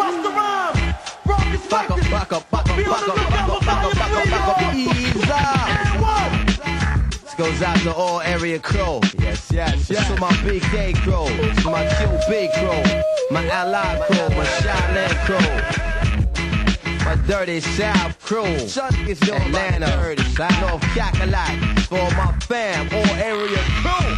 Busta Rhymes, Rock is Back up, back up, back up, Be back on up, the back lookout up, back up, for back up, back up, ease up. And one. This goes out to all area crew. Yes, yes, yes. To my BK crew, to my QB crew, my Ally crew, my Shaolin crew, my Dirty South crew, Atlanta, North Cackalack, for my fam, all area crew.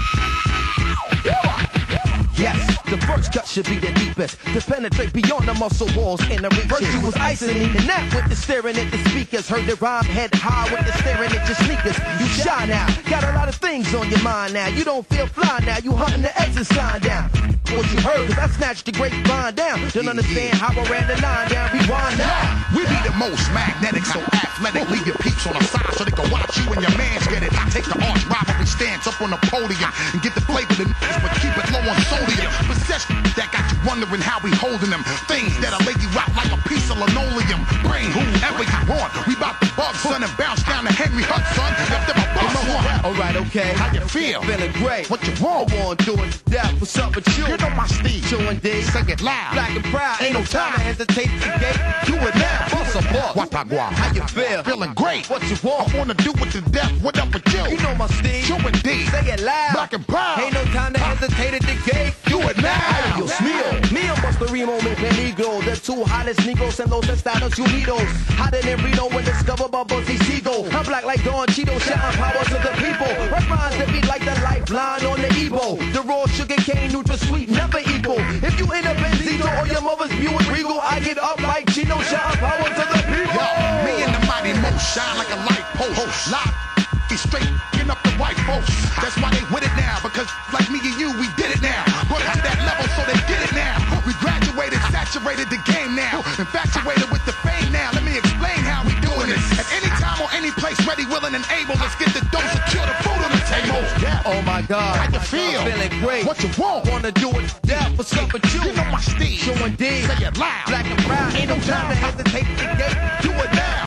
Yes, the first cut should be the deepest to penetrate beyond the muscle walls in the reach. First you was isolating that with the staring at the speakers. Heard the rhyme head high with the staring at your sneakers. You shy now, got a lot of things on your mind now. You don't feel fly now, you hunting the exit sign down. What you heard, cause I snatched the grapevine down. Don't understand how I ran the line down, rewind now. We be the most magnetic, so athletic. Leave your peeps on the side so they can watch you and your mans get it. I take the arch rivalry stance up on the podium and get the flavor of the niggas, but keep it low on sodium. Possession that got you wondering how we holding them. Things that'll lay you out like a piece of linoleum. Bring whoever you want. We bout to bug, son, and bounce down to Henry Hudson. If them a bus one. Alright, okay. How you feel? Feeling great. What you want? I want to do it to death. What's up with you? You know my Steve. Chewing D. Say it loud. Black and proud. Ain't no time to hesitate to gate. Do it now. Bust a boss. Watagua. How you feel? Feeling great. What you want? I wanna do it to death. What up with you? You know my Steve. Chewing D. Say it loud. Black and proud. Ain't no time to hesitate at the gate. Do it now. Yo, Smeo. Me and Busta Remo make peligro. The two hottest negros and los estados unidos. Hotter than Reno when discovered by Bugsy Siegel. I'm black like Don Cheeto, shouting power to the people. Rap rhymes that be like the lifeline on the Evo. The raw sugar cane, neutral sweet, never equal. If you end up in Zito or your mother's Buick Regal, I get up like Chino, shouting power to the people. Yo, me and the mighty Mo shine like a light post. Live, be straight, getting up the white folks. That's why they with it now, because like me and you, we did it now. Brought it to that level so they get it now. We graduated, saturated the game now. Infatuated with the fame now. Let me explain how we doing this. At any time or any place, ready, willing, and able. Let's get the dose of cure the food on the table. Oh my God. How you feel? Feeling great. What you want? Wanna do it to death. What's up with you? You know my Steve. Showing D. Say it loud. Black and proud. Ain't no time to hesitate to gate. Do it now.